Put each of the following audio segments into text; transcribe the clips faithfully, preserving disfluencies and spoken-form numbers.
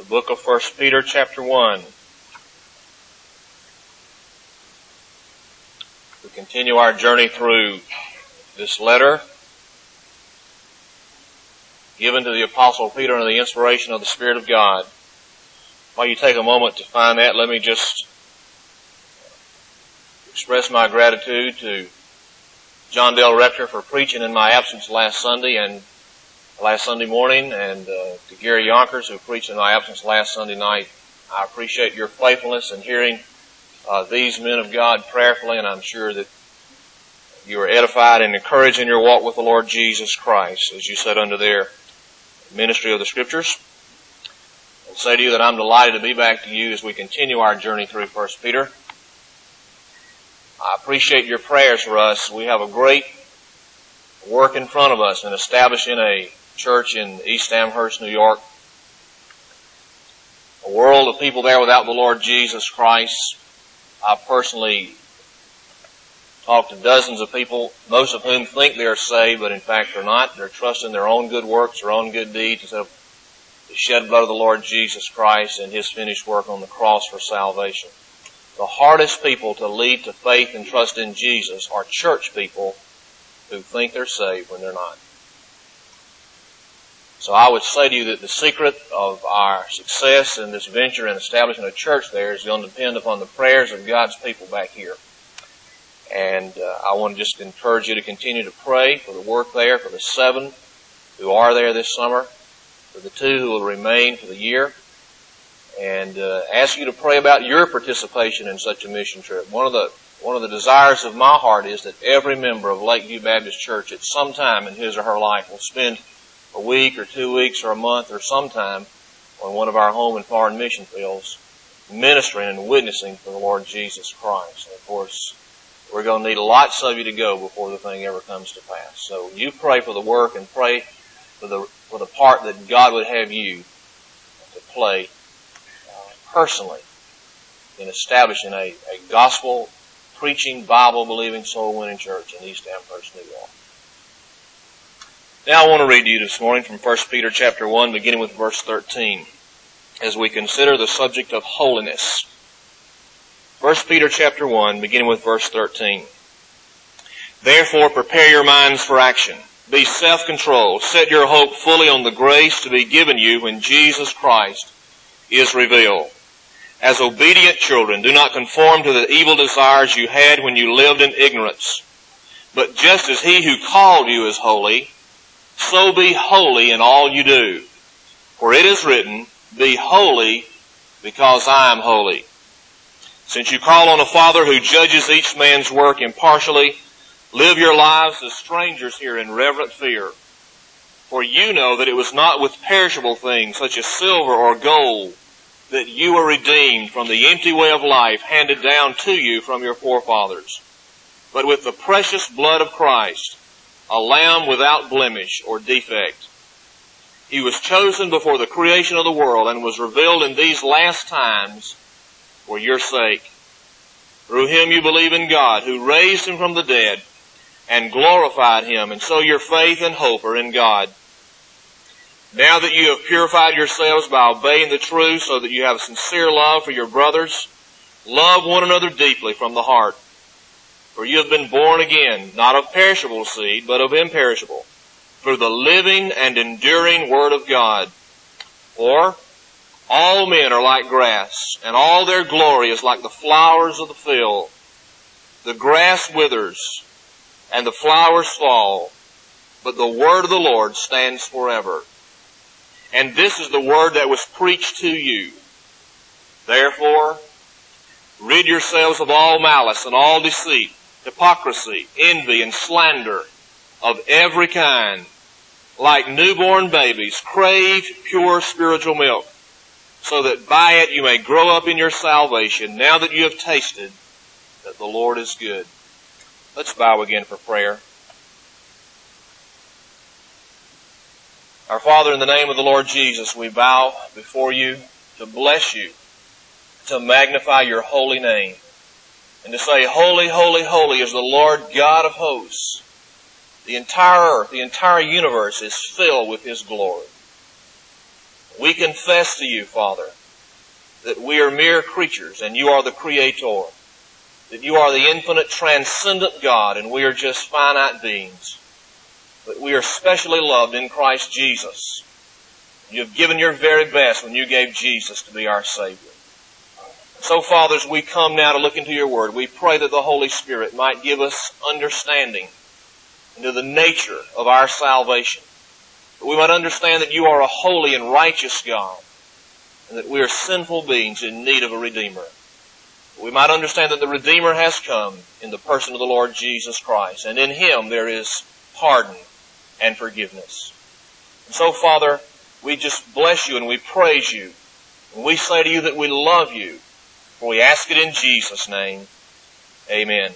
the book of First Peter chapter one. We continue our journey through this letter given to the Apostle Peter under the inspiration of the Spirit of God. While you take a moment to find that, let me just express my gratitude to John Dale Rector for preaching in my absence last Sunday and last Sunday morning, and uh, to Gary Yonkers, who preached in my absence last Sunday night. I appreciate your faithfulness in hearing uh, these men of God prayerfully, and I'm sure that you are edified and encouraged in your walk with the Lord Jesus Christ as you sit under their ministry of the Scriptures. I'll say to you that I'm delighted to be back to you as we continue our journey through First Peter. I appreciate your prayers for us. We have a great work in front of us in establishing a church in East Amherst, New York. A world of people there without the Lord Jesus Christ. I've personally talked to dozens of people, most of whom think they are saved, but in fact they're not. They're trusting their own good works, their own good deeds, instead of the shed blood of the Lord Jesus Christ and His finished work on the cross for salvation. The hardest people to lead to faith and trust in Jesus are church people who think they're saved when they're not. So I would say to you that the secret of our success in this venture in establishing a church there is going to depend upon the prayers of God's people back here. And uh, I want to just encourage you to continue to pray for the work there, for the seven who are there this summer, for the two who will remain for the year, and uh, ask you to pray about your participation in such a mission trip. One of the one of the desires of my heart is that every member of Lakeview Baptist Church at some time in his or her life will spend a week or two weeks or a month or sometime on one of our home and foreign mission fields ministering and witnessing for the Lord Jesus Christ. And of course, we're going to need lots of you to go before the thing ever comes to pass. So you pray for the work and pray for the for the part that God would have you to play uh, personally in establishing a, a gospel preaching, Bible believing, soul winning church in East Amherst, New York. Now I want to read to you this morning from First Peter chapter one, beginning with verse thirteen, as we consider the subject of holiness. First Peter chapter one, beginning with verse thirteen. Therefore prepare your minds for action. Be self-controlled. Set your hope fully on the grace to be given you when Jesus Christ is revealed. As obedient children, do not conform to the evil desires you had when you lived in ignorance. But just as He who called you is holy, so be holy in all you do. For it is written, be holy because I am holy. Since you call on a Father who judges each man's work impartially, live your lives as strangers here in reverent fear. For you know that it was not with perishable things such as silver or gold that you were redeemed from the empty way of life handed down to you from your forefathers, but with the precious blood of Christ, a lamb without blemish or defect. He was chosen before the creation of the world and was revealed in these last times for your sake. Through Him you believe in God, who raised Him from the dead and glorified Him, and so your faith and hope are in God. Now that you have purified yourselves by obeying the truth, so that you have sincere love for your brothers, love one another deeply from the heart. For you have been born again, not of perishable seed, but of imperishable, through the living and enduring Word of God. For all men are like grass, and all their glory is like the flowers of the field. The grass withers, and the flowers fall, but the word of the Lord stands forever. And this is the word that was preached to you. Therefore, rid yourselves of all malice and all deceit, hypocrisy, envy, and slander of every kind. Like newborn babies, crave pure spiritual milk, so that by it you may grow up in your salvation, now that you have tasted that the Lord is good. Let's bow again for prayer. Our Father, in the name of the Lord Jesus, we bow before you to bless you, to magnify your holy name, and to say, holy, holy, holy is the Lord God of hosts. The entire earth, the entire universe is filled with His glory. We confess to you, Father, that we are mere creatures and you are the Creator, that you are the infinite, transcendent God and we are just finite beings, but we are specially loved in Christ Jesus. You have given your very best when you gave Jesus to be our Savior. So, Father, as we come now to look into your Word, we pray that the Holy Spirit might give us understanding into the nature of our salvation, that we might understand that you are a holy and righteous God, and that we are sinful beings in need of a Redeemer. We might understand that the Redeemer has come in the person of the Lord Jesus Christ, and in Him there is pardon and forgiveness. And so, Father, we just bless you and we praise you, and we say to you that we love you, for we ask it in Jesus' name. Amen.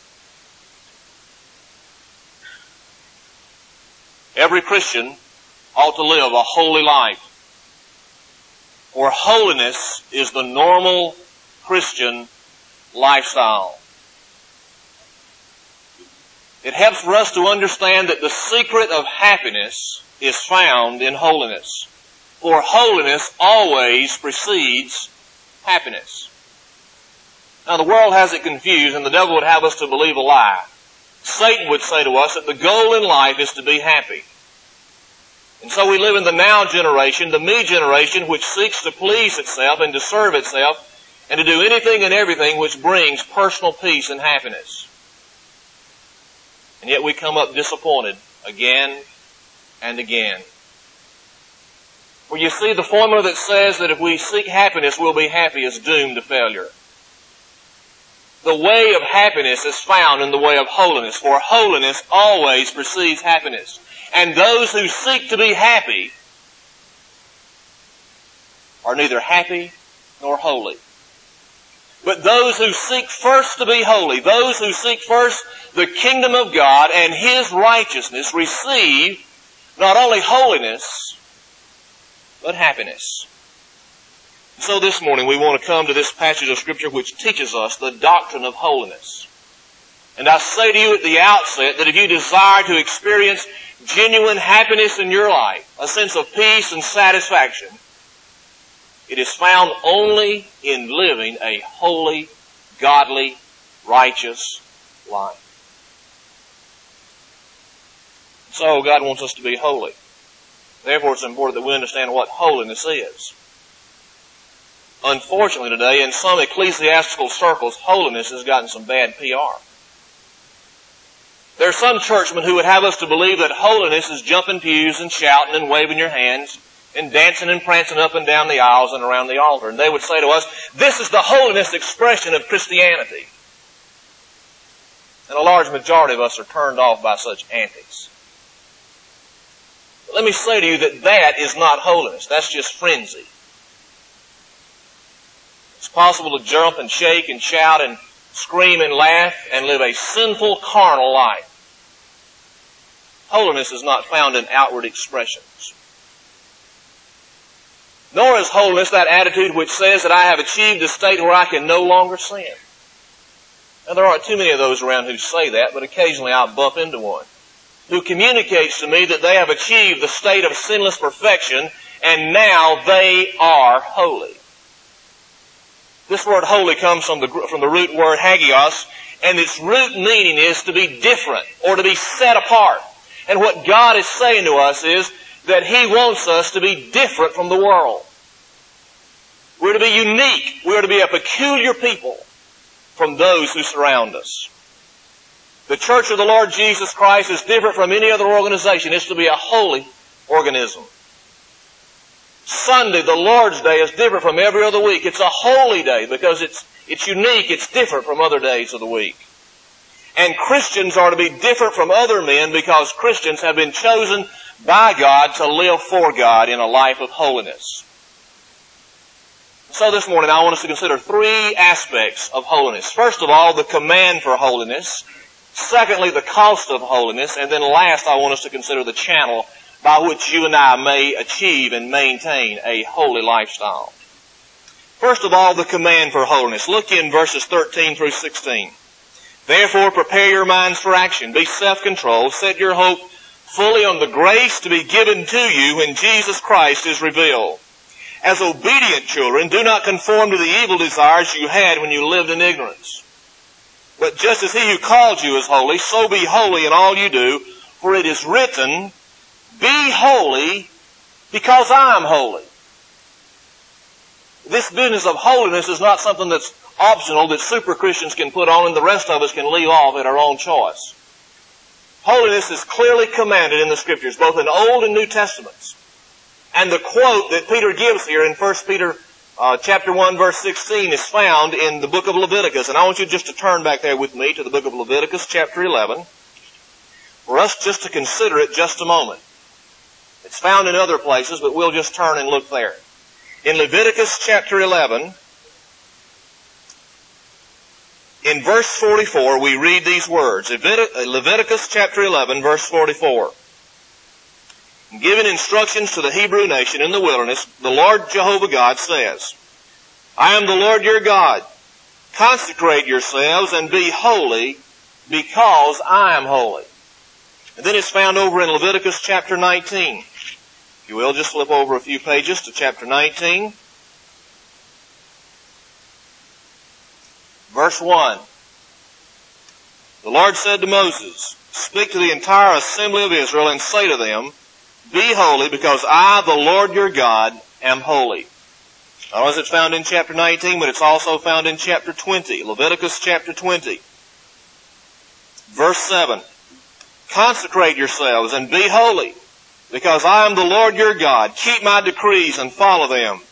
Every Christian ought to live a holy life, for holiness is the normal Christian lifestyle. It helps for us to understand that the secret of happiness is found in holiness, for holiness always precedes happiness. Now, the world has it confused, and the devil would have us to believe a lie. Satan would say to us that the goal in life is to be happy. And so we live in the now generation, the me generation, which seeks to please itself and to serve itself and to do anything and everything which brings personal peace and happiness. And yet we come up disappointed again and again. For you see, the formula that says that if we seek happiness, we'll be happy is doomed to failure. The way of happiness is found in the way of holiness, for holiness always precedes happiness. And those who seek to be happy are neither happy nor holy. But those who seek first to be holy, those who seek first the kingdom of God and His righteousness, receive not only holiness, but happiness. So this morning we want to come to this passage of Scripture which teaches us the doctrine of holiness. And I say to you at the outset that if you desire to experience genuine happiness in your life, a sense of peace and satisfaction, it is found only in living a holy, godly, righteous life. So God wants us to be holy. Therefore it's important that we understand what holiness is. Unfortunately today, in some ecclesiastical circles, holiness has gotten some bad P R. There are some churchmen who would have us to believe that holiness is jumping pews and shouting and waving your hands and dancing and prancing up and down the aisles and around the altar. And they would say to us, this is the holiness expression of Christianity. And a large majority of us are turned off by such antics. But let me say to you that that is not holiness. That's just frenzy. It's possible to jump and shake and shout and scream and laugh and live a sinful, carnal life. Holiness is not found in outward expressions. Nor is holiness that attitude which says that I have achieved a state where I can no longer sin. Now, there aren't too many of those around who say that, but occasionally I'll bump into one who communicates to me that they have achieved the state of sinless perfection and now they are holy. This word holy comes from the, from the root word hagios, and its root meaning is to be different or to be set apart. And what God is saying to us is that He wants us to be different from the world. We're to be unique. We're to be a peculiar people from those who surround us. The Church of the Lord Jesus Christ is different from any other organization. It's to be a holy organism. Sunday, the Lord's Day, is different from every other week. It's a holy day because it's, it's unique. It's different from other days of the week. And Christians are to be different from other men because Christians have been chosen by God to live for God in a life of holiness. So this morning I want us to consider three aspects of holiness. First of all, the command for holiness. Secondly, the cost of holiness. And then last, I want us to consider the channel by which you and I may achieve and maintain a holy lifestyle. First of all, the command for holiness. Look in verses thirteen through sixteen. Therefore, prepare your minds for action. Be self-controlled. Set your hope fully on the grace to be given to you when Jesus Christ is revealed. As obedient children, do not conform to the evil desires you had when you lived in ignorance. But just as he who called you is holy, so be holy in all you do, for it is written, be holy because I am holy. This business of holiness is not something that's optional that super Christians can put on and the rest of us can leave off at our own choice. Holiness is clearly commanded in the Scriptures, both in Old and New Testaments. And the quote that Peter gives here in First Peter uh, chapter one, verse sixteen is found in the book of Leviticus. And I want you just to turn back there with me to the book of Leviticus, chapter eleven, for us just to consider it just a moment. It's found in other places, but we'll just turn and look there. In Leviticus chapter eleven, in verse forty-four, we read these words. Leviticus chapter eleven, verse forty-four. Giving instructions to the Hebrew nation in the wilderness, the Lord Jehovah God says, I am the Lord your God. Consecrate yourselves and be holy, because I am holy. And then it's found over in Leviticus chapter nineteen. If you will, just flip over a few pages to chapter nineteen. Verse one. The Lord said to Moses, speak to the entire assembly of Israel and say to them, be holy, because I, the Lord your God, am holy. Not only is it found in chapter nineteen, but it's also found in chapter twenty, Leviticus chapter twenty. Verse seven. Consecrate yourselves and be holy, because I am the Lord your God. Keep my decrees and follow them.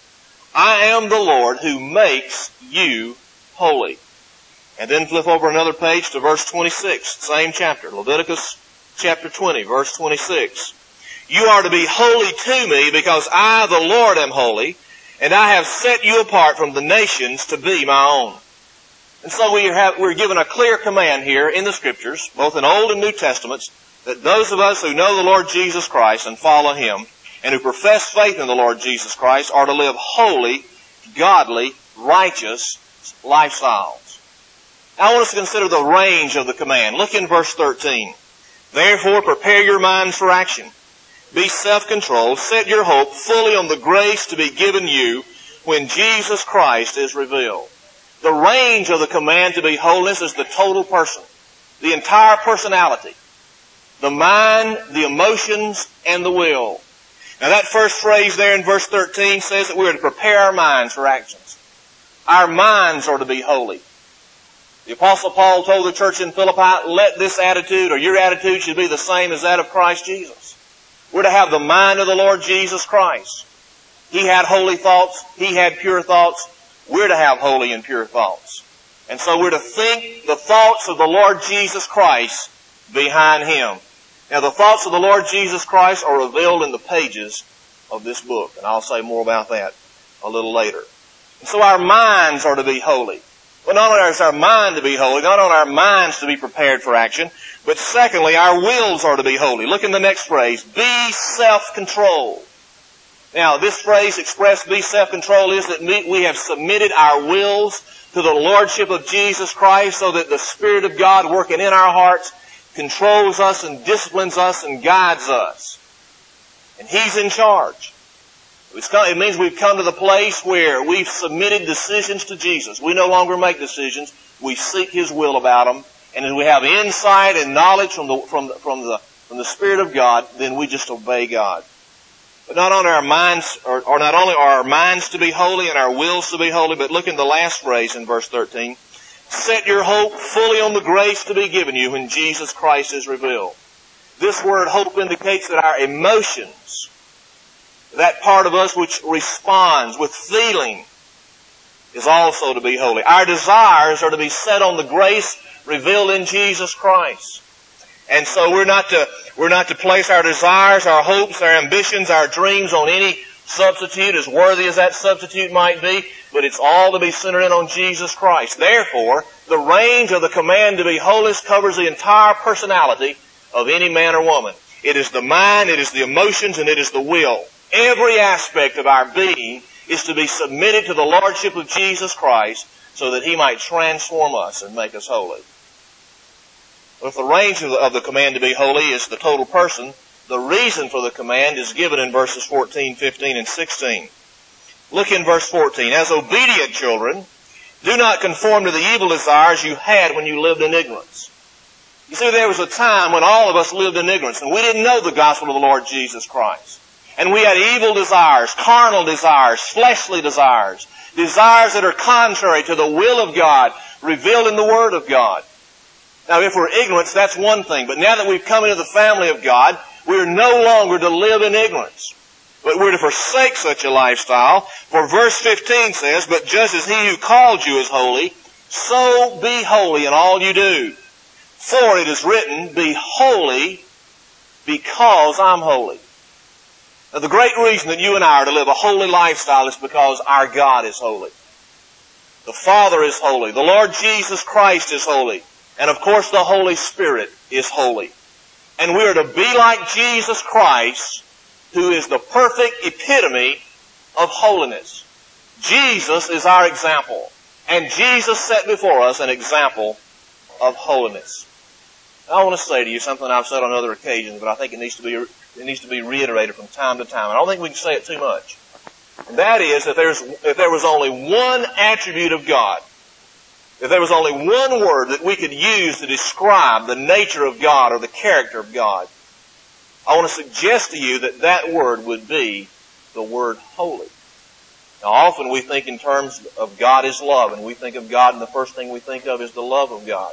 I am the Lord who makes you holy. And then flip over another page to verse twenty-six, same chapter, Leviticus chapter twenty, verse twenty-six. You are to be holy to me, because I, the Lord, am holy, and I have set you apart from the nations to be my own. And so we have, we're given a clear command here in the Scriptures, both in Old and New Testaments, that those of us who know the Lord Jesus Christ and follow Him, and who profess faith in the Lord Jesus Christ, are to live holy, godly, righteous lifestyles. Now I want us to consider the range of the command. Look in verse thirteen. Therefore prepare your minds for action. Be self-controlled. Set your hope fully on the grace to be given you when Jesus Christ is revealed. The range of the command to be holiness is the total person, the entire personality, the mind, the emotions, and the will. Now that first phrase there in verse thirteen says that we are to prepare our minds for actions. Our minds are to be holy. The Apostle Paul told the church in Philippi, let this attitude, or your attitude, should be the same as that of Christ Jesus. We're to have the mind of the Lord Jesus Christ. He had holy thoughts. He had pure thoughts. We're to have holy and pure thoughts. And so we're to think the thoughts of the Lord Jesus Christ behind Him. Now the thoughts of the Lord Jesus Christ are revealed in the pages of this book. And I'll say more about that a little later. And so our minds are to be holy. But not only is our mind to be holy, not only our minds to be prepared for action, but secondly, our wills are to be holy. Look in the next phrase, be self-controlled. Now, this phrase expressed, be self-controlled, is that we have submitted our wills to the Lordship of Jesus Christ so that the Spirit of God working in our hearts controls us and disciplines us and guides us. And He's in charge. It means we've come to the place where we've submitted decisions to Jesus. We no longer make decisions. We seek His will about them. And as we have insight and knowledge from the, from the, from the, from the Spirit of God, then we just obey God. But not only our minds, or, or not only are our minds to be holy and our wills to be holy, but look in the last phrase in verse thirteen. Set your hope fully on the grace to be given you when Jesus Christ is revealed. This word hope indicates that our emotions, that part of us which responds with feeling, is also to be holy. Our desires are to be set on the grace revealed in Jesus Christ. And so we're not to, we're not to place our desires, our hopes, our ambitions, our dreams on any substitute, as worthy as that substitute might be, but it's all to be centered in on Jesus Christ. Therefore, the range of the command to be holy covers the entire personality of any man or woman. It is the mind, it is the emotions, and it is the will. Every aspect of our being is to be submitted to the Lordship of Jesus Christ so that He might transform us and make us holy. Well, if the range of the, of the command to be holy is the total person, the reason for the command is given in verses fourteen, fifteen, and sixteen. Look in verse fourteen. As obedient children, do not conform to the evil desires you had when you lived in ignorance. You see, there was a time when all of us lived in ignorance, and we didn't know the gospel of the Lord Jesus Christ. And we had evil desires, carnal desires, fleshly desires, desires that are contrary to the will of God, revealed in the Word of God. Now, if we're ignorant, that's one thing. But now that we've come into the family of God, we are no longer to live in ignorance. But we're to forsake such a lifestyle. For verse fifteen says, but just as He who called you is holy, so be holy in all you do. For it is written, be holy because I'm holy. Now, the great reason that you and I are to live a holy lifestyle is because our God is holy. The Father is holy. The Lord Jesus Christ is holy. And of course, the Holy Spirit is holy. And we are to be like Jesus Christ, who is the perfect epitome of holiness. Jesus is our example. And Jesus set before us an example of holiness. I want to say to you something I've said on other occasions, but I think it needs to be it needs to be reiterated from time to time. I don't think we can say it too much. And that is, if there's if there was only one attribute of God, if there was only one word that we could use to describe the nature of God or the character of God, I want to suggest to you that that word would be the word holy. Now, often we think in terms of God is love, and we think of God, and the first thing we think of is the love of God.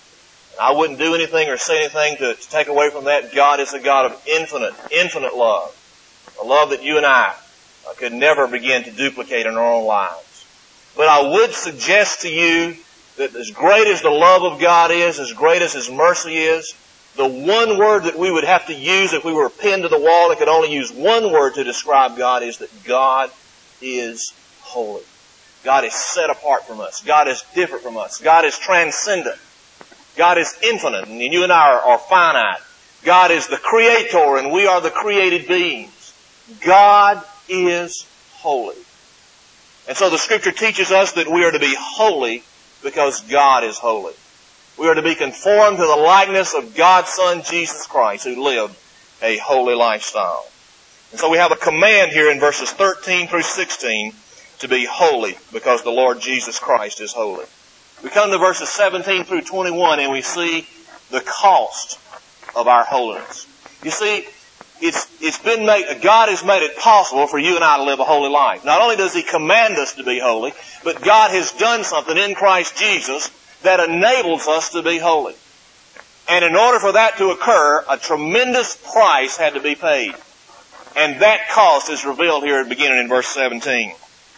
I wouldn't do anything or say anything to, to take away from that. God is a God of infinite, infinite love. A love that you and I uh, could never begin to duplicate in our own lives. But I would suggest to you that as great as the love of God is, as great as His mercy is, the one word that we would have to use if we were pinned to the wall and could only use one word to describe God is that God is holy. God is set apart from us. God is different from us. God is transcendent. God is infinite, and you and I are, are finite. God is the Creator, and we are the created beings. God is holy. And so the Scripture teaches us that we are to be holy because God is holy. We are to be conformed to the likeness of God's Son, Jesus Christ, who lived a holy lifestyle. And so we have a command here in verses thirteen through sixteen to be holy because the Lord Jesus Christ is holy. We come to verses seventeen through twenty-one and we see the cost of our holiness. You see, it's, it's been made, God has made it possible for you and I to live a holy life. Not only does He command us to be holy, but God has done something in Christ Jesus that enables us to be holy. And in order for that to occur, a tremendous price had to be paid. And that cost is revealed here at the beginning in verse seventeen.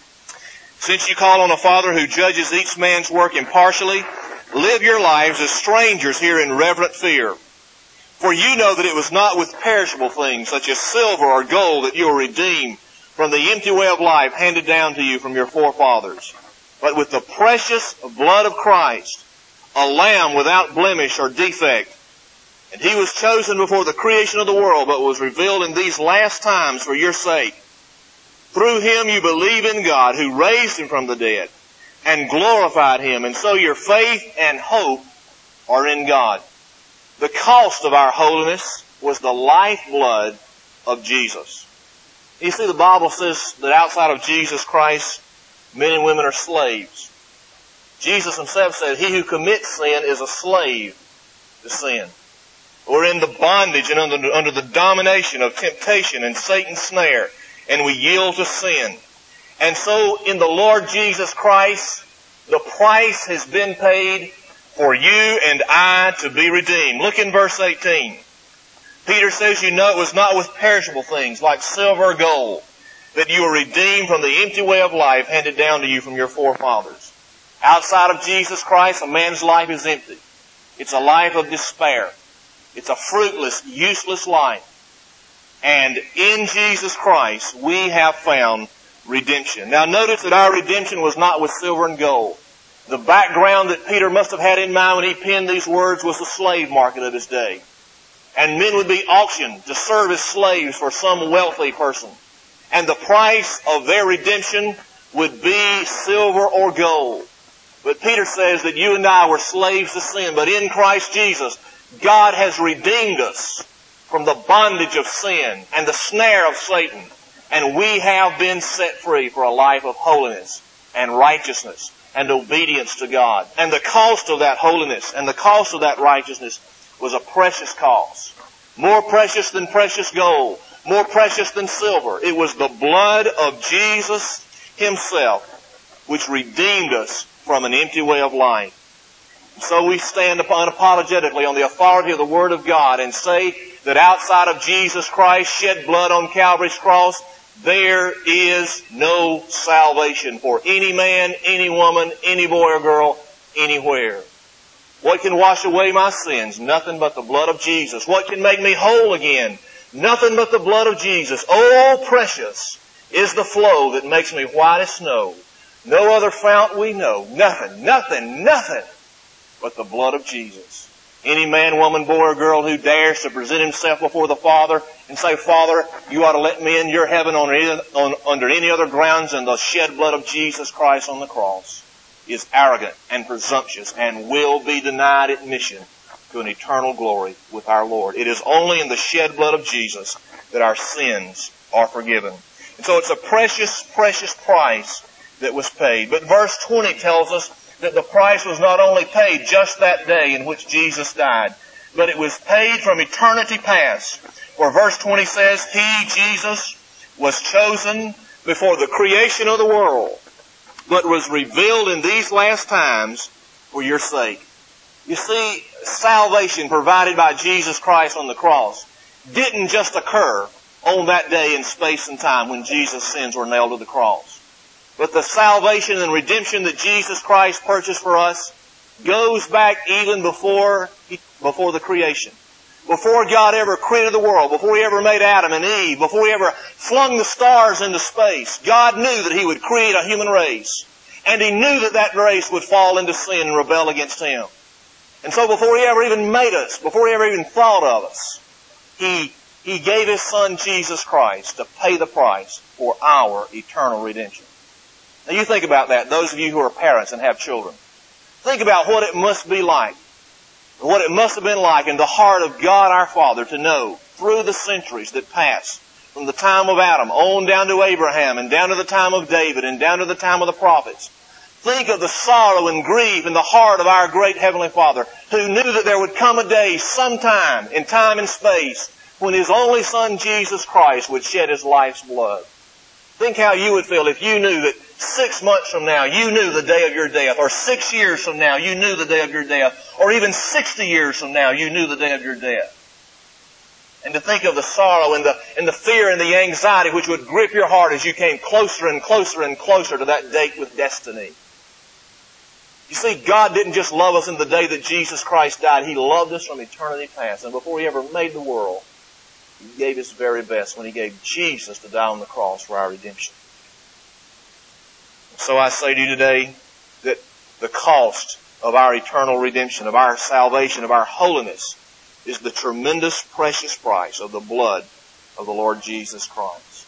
Since you call on a Father who judges each man's work impartially, live your lives as strangers here in reverent fear. For you know that it was not with perishable things, such as silver or gold, that you were redeemed from the empty way of life handed down to you from your forefathers, but with the precious blood of Christ, a lamb without blemish or defect. And He was chosen before the creation of the world, but was revealed in these last times for your sake. Through Him you believe in God, who raised Him from the dead and glorified Him. And so your faith and hope are in God. The cost of our holiness was the lifeblood of Jesus. You see, the Bible says that outside of Jesus Christ, men and women are slaves. Jesus Himself said, he who commits sin is a slave to sin. We're in the bondage and under, under the domination of temptation and Satan's snare. And we yield to sin. And so in the Lord Jesus Christ, the price has been paid for you and I to be redeemed. Look in verse eighteen. Peter says, you know it was not with perishable things like silver or gold that you were redeemed from the empty way of life handed down to you from your forefathers. Outside of Jesus Christ, a man's life is empty. It's a life of despair. It's a fruitless, useless life. And in Jesus Christ, we have found redemption. Now notice that our redemption was not with silver and gold. The background that Peter must have had in mind when he penned these words was the slave market of his day. And men would be auctioned to serve as slaves for some wealthy person. And the price of their redemption would be silver or gold. But Peter says that you and I were slaves to sin, but in Christ Jesus, God has redeemed us from the bondage of sin and the snare of Satan And we have been set free for a life of holiness and righteousness and obedience to God. And the cost of that holiness and the cost of that righteousness was a precious cost. More precious than precious gold. More precious than silver. It was the blood of Jesus Himself which redeemed us from an empty way of life. So we stand unapologetically on the authority of the Word of God and say that outside of Jesus Christ shed blood on Calvary's cross, there is no salvation for any man, any woman, any boy or girl, anywhere. What can wash away my sins? Nothing but the blood of Jesus. What can make me whole again? Nothing but the blood of Jesus. Oh, precious is the flow that makes me white as snow. No other fount we know. Nothing, nothing, nothing but the blood of Jesus. Any man, woman, boy, or girl who dares to present himself before the Father and say, Father, you ought to let me in your heaven on, on, under any other grounds than the shed blood of Jesus Christ on the cross, is arrogant and presumptuous and will be denied admission to an eternal glory with our Lord. It is only in the shed blood of Jesus that our sins are forgiven. And so it's a precious, precious price that was paid. But verse twenty tells us that the price was not only paid just that day in which Jesus died, but it was paid from eternity past. For verse twenty says, He, Jesus, was chosen before the creation of the world, but was revealed in these last times for your sake. You see, salvation provided by Jesus Christ on the cross didn't just occur on that day in space and time when Jesus' sins were nailed to the cross. But the salvation and redemption that Jesus Christ purchased for us goes back even before, before the creation. Before God ever created the world, before He ever made Adam and Eve, before He ever flung the stars into space, God knew that He would create a human race. And He knew that that race would fall into sin and rebel against Him. And so before He ever even made us, before He ever even thought of us, He, He gave His Son Jesus Christ to pay the price for our eternal redemption. Now you think about that, those of you who are parents and have children. Think about what it must be like, what it must have been like in the heart of God our Father to know through the centuries that passed, from the time of Adam on down to Abraham and down to the time of David and down to the time of the prophets. Think of the sorrow and grief in the heart of our great Heavenly Father, who knew that there would come a day sometime in time and space when His only Son Jesus Christ would shed His life's blood. Think how you would feel if you knew that six months from now you knew the day of your death, or six years from now you knew the day of your death, or even sixty years from now you knew the day of your death. And to think of the sorrow and the, and the fear and the anxiety which would grip your heart as you came closer and closer and closer to that date with destiny. You see, God didn't just love us in the day that Jesus Christ died. He loved us from eternity past. And before He ever made the world, He gave His very best when He gave Jesus to die on the cross for our redemption. So I say to you today that the cost of our eternal redemption, of our salvation, of our holiness, is the tremendous precious price of the blood of the Lord Jesus Christ.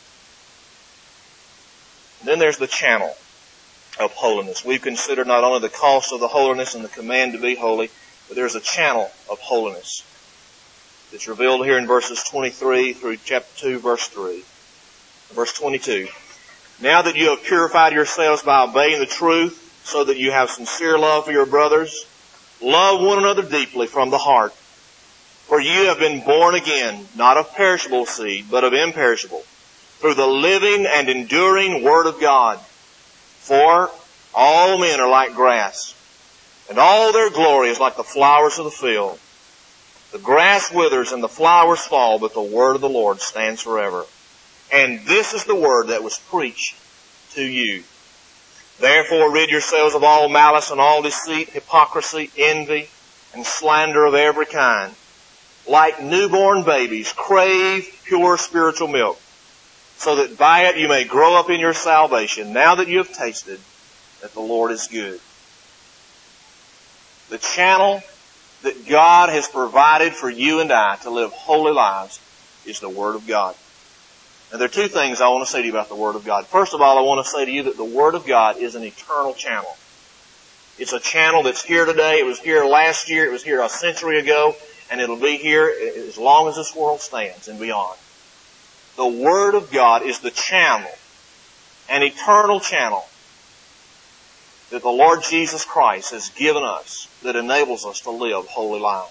And then there's the channel of holiness. We've considered not only the cost of the holiness and the command to be holy, but there's a channel of holiness. It's revealed here in verses twenty-three through chapter two, verse three. Verse twenty-two. Now that you have purified yourselves by obeying the truth, so that you have sincere love for your brothers, love one another deeply from the heart. For you have been born again, not of perishable seed, but of imperishable, through the living and enduring Word of God. For all men are like grass, and all their glory is like the flowers of the field. The grass withers and the flowers fall, but the word of the Lord stands forever. And this is the word that was preached to you. Therefore rid yourselves of all malice and all deceit, hypocrisy, envy, and slander of every kind. Like newborn babies, crave pure spiritual milk, so that by it you may grow up in your salvation, now that you have tasted that the Lord is good. The channel that God has provided for you and I to live holy lives is the Word of God. And there are two things I want to say to you about the Word of God. First of all, I want to say to you that the Word of God is an eternal channel. It's a channel that's here today. It was here last year. It was here a century ago. And it'll be here as long as this world stands and beyond. The Word of God is the channel, an eternal channel, that the Lord Jesus Christ has given us that enables us to live holy lives.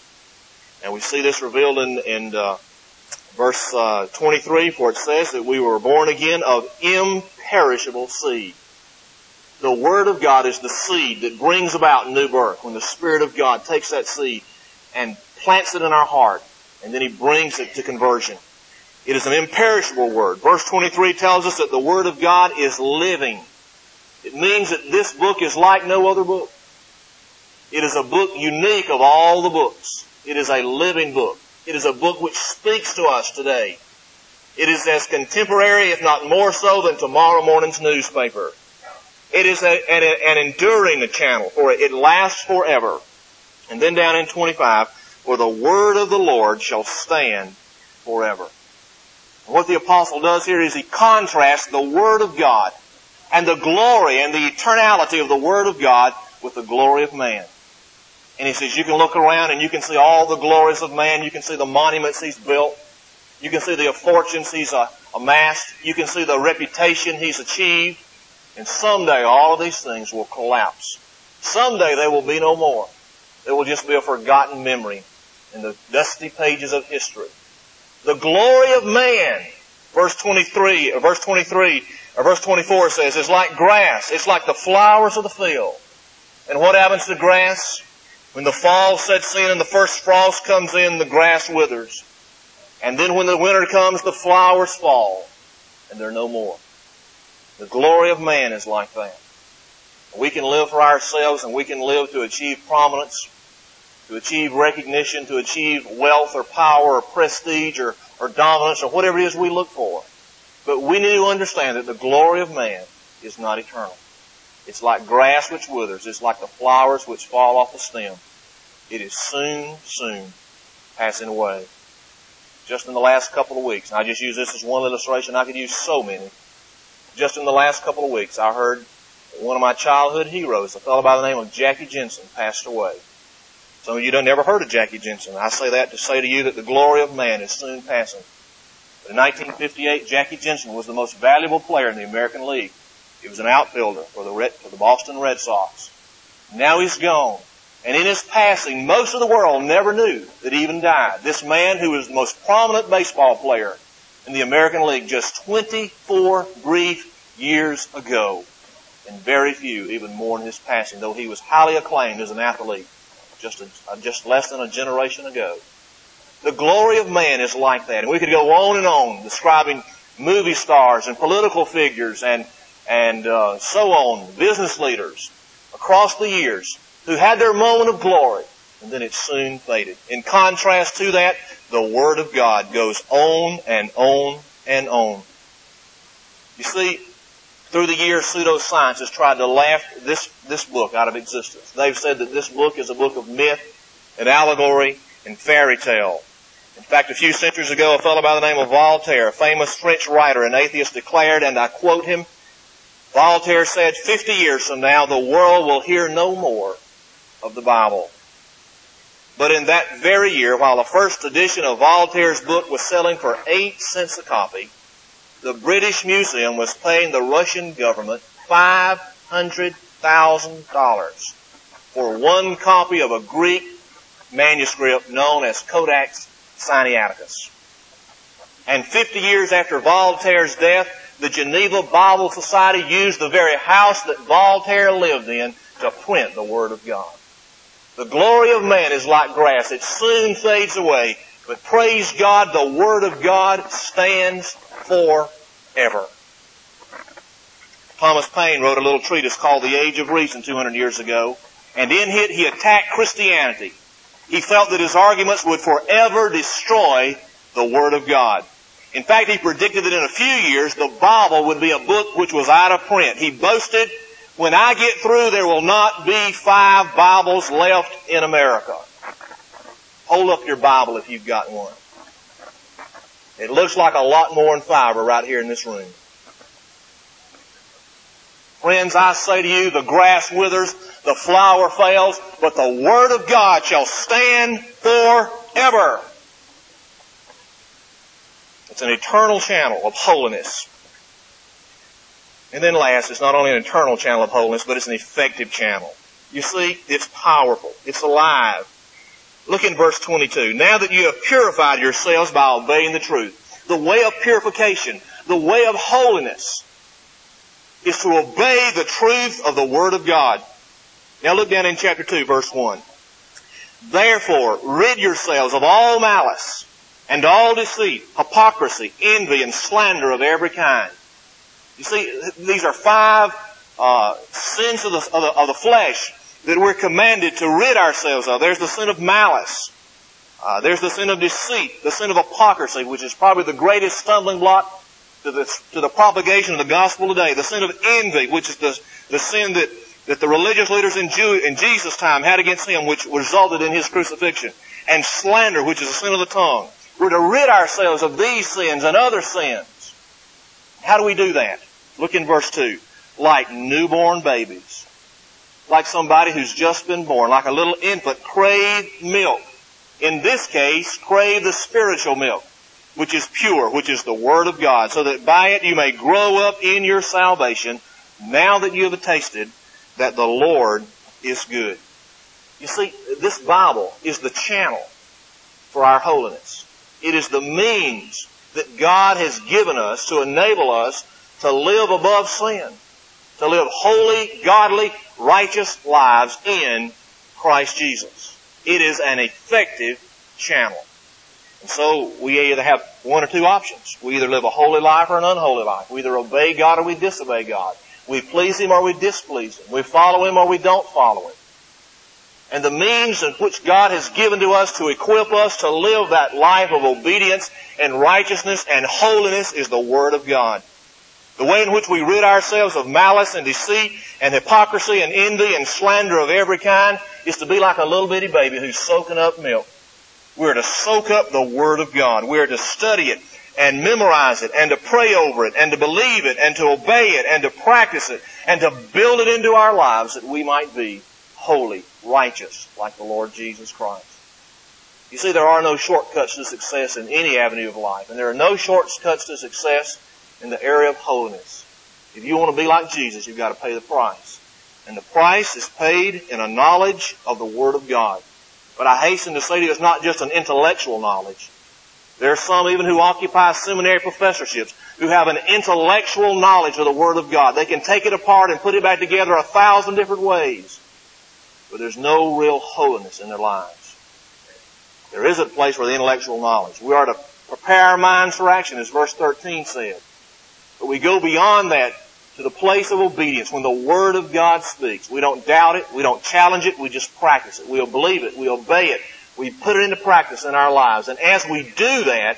And we see this revealed in, in uh, verse uh, twenty-three, for it says that we were born again of imperishable seed. The Word of God is the seed that brings about new birth. When the Spirit of God takes that seed and plants it in our heart, and then He brings it to conversion. It is an imperishable Word. Verse twenty-three tells us that the Word of God is living. It means that this book is like no other book. It is a book unique of all the books. It is a living book. It is a book which speaks to us today. It is as contemporary, if not more so, than tomorrow morning's newspaper. It is a, an, an enduring channel, for it lasts forever. And then down in twenty-five, for the word of the Lord shall stand forever. And what the apostle does here is he contrasts the Word of God and the glory and the eternality of the Word of God with the glory of man. And he says you can look around and you can see all the glories of man. You can see the monuments he's built. You can see the fortunes he's uh, amassed. You can see the reputation he's achieved. And someday all of these things will collapse. Someday they will be no more. They will just be a forgotten memory in the dusty pages of history. The glory of man, verse twenty-three, or verse twenty-three, or verse twenty-four says, is like grass. It's like the flowers of the field. And what happens to grass? When the fall sets in and the first frost comes in, the grass withers. And then when the winter comes, the flowers fall, and they're no more. The glory of man is like that. We can live for ourselves, and we can live to achieve prominence, to achieve recognition, to achieve wealth or power or prestige or, or dominance or whatever it is we look for. But we need to understand that the glory of man is not eternal. It's like grass which withers. It's like the flowers which fall off the stem. It is soon, soon passing away. Just in the last couple of weeks, and I just use this as one illustration, I could use so many. Just in the last couple of weeks, I heard one of my childhood heroes, a fellow by the name of Jackie Jensen, passed away. Some of you don't never heard of Jackie Jensen. I say that to say to you that the glory of man is soon passing. But in nineteen fifty-eight, Jackie Jensen was the most valuable player in the American League. He was an outfielder for the Red, for the Boston Red Sox. Now he's gone. And in his passing, most of the world never knew that he even died. This man who was the most prominent baseball player in the American League just twenty-four brief years ago. And very few even mourn his passing, though he was highly acclaimed as an athlete just, a, just less than a generation ago. The glory of man is like that. And we could go on and on describing movie stars and political figures and, and uh, so on, business leaders across the years who had their moment of glory, and then it soon faded. In contrast to that, the Word of God goes on and on and on. You see, through the years, pseudoscience has tried to laugh this, this book out of existence. They've said that this book is a book of myth and allegory and fairy tale. In fact, a few centuries ago, a fellow by the name of Voltaire, a famous French writer and atheist, declared, and I quote him, Voltaire said, fifty years from now, the world will hear no more of the Bible. But in that very year, while the first edition of Voltaire's book was selling for eight cents a copy, the British Museum was paying the Russian government five hundred thousand dollars for one copy of a Greek manuscript known as Codex Sinaiticus. And fifty years after Voltaire's death, the Geneva Bible Society used the very house that Voltaire lived in to print the Word of God. The glory of man is like grass. It soon fades away. But praise God, the Word of God stands forever. Thomas Paine wrote a little treatise called The Age of Reason two hundred years ago. And in it he attacked Christianity. He felt that his arguments would forever destroy the Word of God. In fact, he predicted that in a few years the Bible would be a book which was out of print. He boasted, when I get through, there will not be five Bibles left in America. Hold up your Bible if you've got one. It looks like a lot more than five are right here in this room. Friends, I say to you, the grass withers, the flower fails, but the Word of God shall stand forever. It's an eternal channel of holiness. And then last, it's not only an eternal channel of holiness, but it's an effective channel. You see, it's powerful. It's alive. Look in verse twenty-two. Now that you have purified yourselves by obeying the truth. The way of purification, the way of holiness, is to obey the truth of the Word of God. Now look down in chapter two, verse one. Therefore, rid yourselves of all malice, and all deceit, hypocrisy, envy, and slander of every kind. You see, these are five uh, sins of the, of, the, of the flesh that we're commanded to rid ourselves of. There's the sin of malice. Uh, there's the sin of deceit, the sin of hypocrisy, which is probably the greatest stumbling block to the, to the propagation of the gospel today. The sin of envy, which is the, the sin that, that the religious leaders in, Jew, in Jesus' time had against Him, which resulted in His crucifixion. And slander, which is the sin of the tongue. We're to rid ourselves of these sins and other sins. How do we do that? Look in verse two. Like newborn babies. Like somebody who's just been born. Like a little infant, crave milk. In this case, crave the spiritual milk, which is pure, which is the Word of God, so that by it you may grow up in your salvation, now that you have tasted that the Lord is good. You see, this Bible is the channel for our holiness. It is the means that God has given us to enable us to live above sin, to live holy, godly, righteous lives in Christ Jesus. It is an effective channel. And so we either have one or two options. We either live a holy life or an unholy life. We either obey God or we disobey God. We please Him or we displease Him. We follow Him or we don't follow Him. And the means in which God has given to us to equip us to live that life of obedience and righteousness and holiness is the Word of God. The way in which we rid ourselves of malice and deceit and hypocrisy and envy and slander of every kind is to be like a little bitty baby who's soaking up milk. We're to soak up the Word of God. We're to study it and memorize it and to pray over it and to believe it and to obey it and to practice it and to build it into our lives that we might be holy, righteous, like the Lord Jesus Christ. You see, there are no shortcuts to success in any avenue of life, and there are no shortcuts to success in the area of holiness. If you want to be like Jesus, you've got to pay the price. And the price is paid in a knowledge of the Word of God. But I hasten to say to you, it's not just an intellectual knowledge. There are some even who occupy seminary professorships who have an intellectual knowledge of the Word of God. They can take it apart and put it back together a thousand different ways. But there's no real holiness in their lives. There is a place for the intellectual knowledge. We are to prepare our minds for action, as verse thirteen said. But we go beyond that to the place of obedience when the Word of God speaks. We don't doubt it. We don't challenge it. We just practice it. We'll believe it. We obey it. We put it into practice in our lives. And as we do that,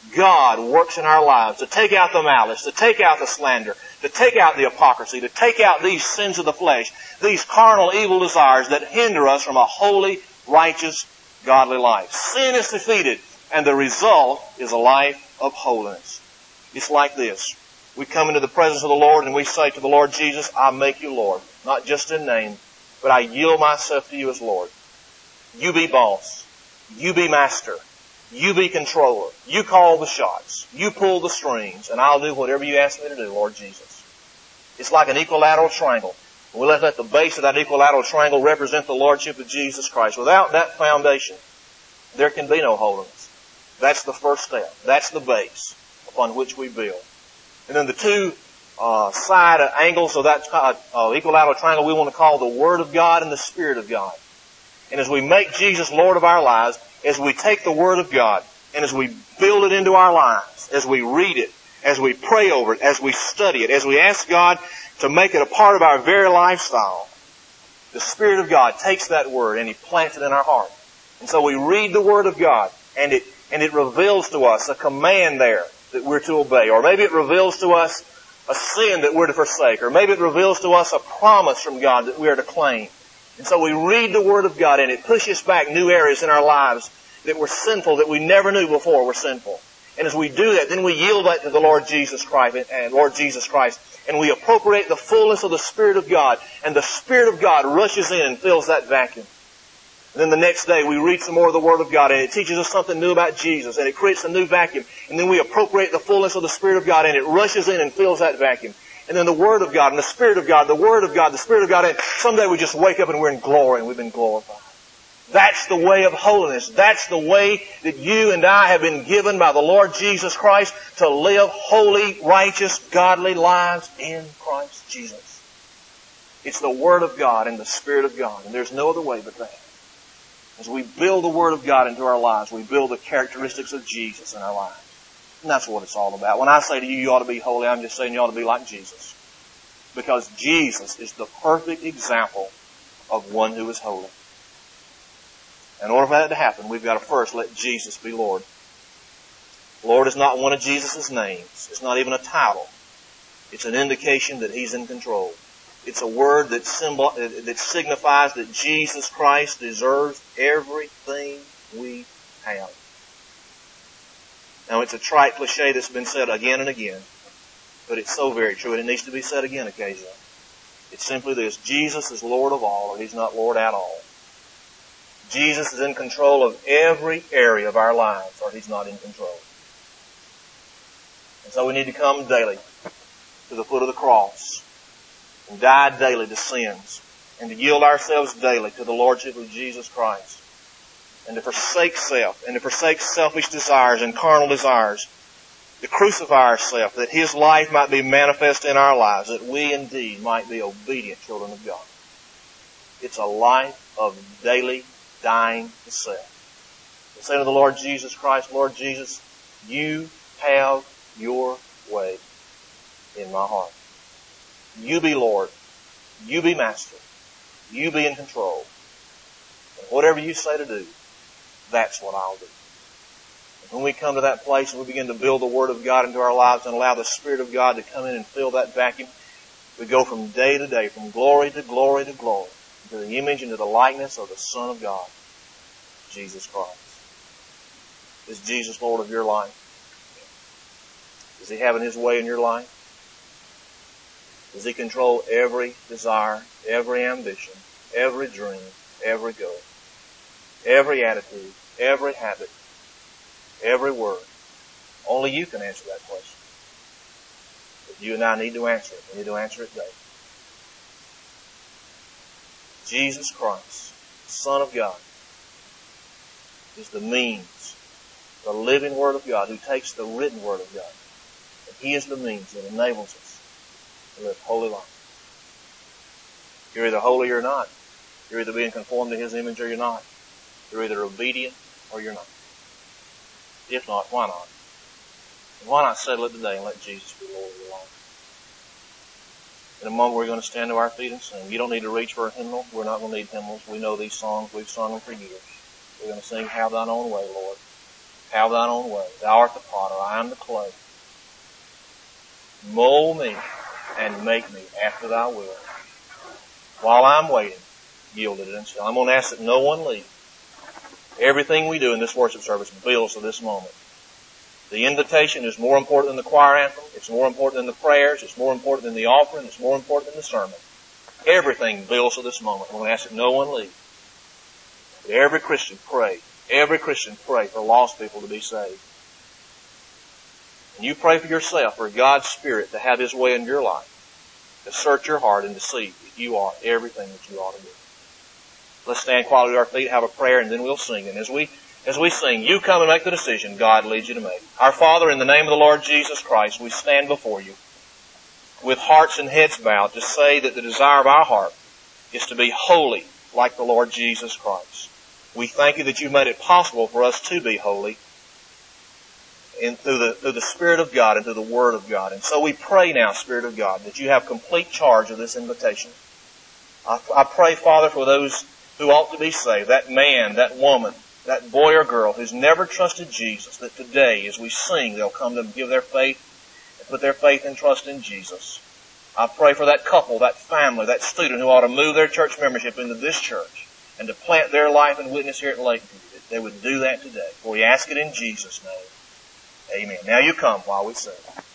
God works in our lives to take out the malice, to take out the slander, to take out the hypocrisy, to take out these sins of the flesh, these carnal evil desires that hinder us from a holy, righteous, godly life. Sin is defeated, and the result is a life of holiness. It's like this. We come into the presence of the Lord and we say to the Lord Jesus, I make you Lord. Not just in name, but I yield myself to you as Lord. You be boss. You be master. You be controller. You call the shots. You pull the strings. And I'll do whatever you ask me to do, Lord Jesus. It's like an equilateral triangle. We let, let the base of that equilateral triangle represent the Lordship of Jesus Christ. Without that foundation, there can be no holiness. That's the first step. That's the base upon which we build. And then the two uh, side angles of that uh, equilateral triangle we want to call the Word of God and the Spirit of God. And as we make Jesus Lord of our lives, as we take the Word of God and as we build it into our lives, as we read it, as we pray over it, as we study it, as we ask God to make it a part of our very lifestyle, the Spirit of God takes that Word and He plants it in our heart. And so we read the Word of God and it, and it reveals to us a command there that we're to obey. Or maybe it reveals to us a sin that we're to forsake. Or maybe it reveals to us a promise from God that we are to claim. And so we read the Word of God and it pushes back new areas in our lives that were sinful, that we never knew before were sinful. And as we do that, then we yield that to the Lord Jesus Christ and Lord Jesus Christ. And we appropriate the fullness of the Spirit of God. And the Spirit of God rushes in and fills that vacuum. And then the next day we read some more of the Word of God and it teaches us something new about Jesus and it creates a new vacuum. And then we appropriate the fullness of the Spirit of God and it rushes in and fills that vacuum. And then the Word of God and the Spirit of God, the Word of God, the Spirit of God, and someday we just wake up and we're in glory and we've been glorified. That's the way of holiness. That's the way that you and I have been given by the Lord Jesus Christ to live holy, righteous, godly lives in Christ Jesus. It's the Word of God and the Spirit of God, and there's no other way but that. As we build the Word of God into our lives, we build the characteristics of Jesus in our lives. And that's what it's all about. When I say to you, you ought to be holy, I'm just saying you ought to be like Jesus. Because Jesus is the perfect example of one who is holy. In order for that to happen, we've got to first let Jesus be Lord. Lord is not one of Jesus' names. It's not even a title. It's an indication that He's in control. It's a word that symbol, that signifies that Jesus Christ deserves everything we have. Now, it's a trite cliche that's been said again and again, but it's so very true, and it needs to be said again occasionally. It's simply this: Jesus is Lord of all, or He's not Lord at all. Jesus is in control of every area of our lives, or He's not in control. And so we need to come daily to the foot of the cross and die daily to sins and to yield ourselves daily to the Lordship of Jesus Christ and to forsake self and to forsake selfish desires and carnal desires, to crucify ourselves that His life might be manifest in our lives, that we indeed might be obedient children of God. It's a life of daily dying to self. And say to the Lord Jesus Christ, Lord Jesus, You have Your way in my heart. You be Lord. You be Master. You be in control. And whatever You say to do, that's what I'll do. And when we come to that place and we begin to build the Word of God into our lives and allow the Spirit of God to come in and fill that vacuum, we go from day to day, from glory to glory to glory, to the image and to the likeness of the Son of God, Jesus Christ. Is Jesus Lord of your life? Is He having His way in your life? Does He control every desire, every ambition, every dream, every goal, every attitude, every habit, every word? Only you can answer that question. But you and I need to answer it. We need to answer it daily. Jesus Christ, Son of God, is the means, the living Word of God, who takes the written Word of God. And He is the means that enables us to live holy life. You're either holy or not. You're either being conformed to His image or you're not. You're either obedient or you're not. If not, why not? And why not settle it today and let Jesus be Lord of your life? In a moment we're going to stand to our feet and sing. You don't need to reach for a hymnal. We're not going to need hymnals. We know these songs. We've sung them for years. We're going to sing, Have Thine Own Way, Lord. Have Thine Own way. Thou art the potter, I am the clay. Mold me and make me after Thy will. While I'm waiting, yielded and still. I'm going to ask that no one leave. Everything we do in this worship service builds to this moment. The invitation is more important than the choir anthem. It's more important than the prayers. It's more important than the offering. It's more important than the sermon. Everything builds to this moment. I'm going to ask that no one leave. But every Christian pray. Every Christian pray for lost people to be saved. And you pray for yourself, for God's Spirit to have His way in your life, to search your heart and to see if you are everything that you ought to be. Let's stand quietly to our feet, have a prayer, and then we'll sing. And as we as we sing, you come and make the decision God leads you to make. Our Father, in the name of the Lord Jesus Christ, we stand before You with hearts and heads bowed to say that the desire of our heart is to be holy like the Lord Jesus Christ. We thank You that You've made it possible for us to be holy in, through, the, through the Spirit of God and through the Word of God. And so we pray now, Spirit of God, that You have complete charge of this invitation. I, I pray, Father, for those who ought to be saved, that man, that woman, that boy or girl who's never trusted Jesus, that today, as we sing, they'll come to give their faith and put their faith and trust in Jesus. I pray for that couple, that family, that student who ought to move their church membership into this church and to plant their life and witness here at Lakeview, that they would do that today. For we ask it in Jesus' name. Amen. Now you come while we sing.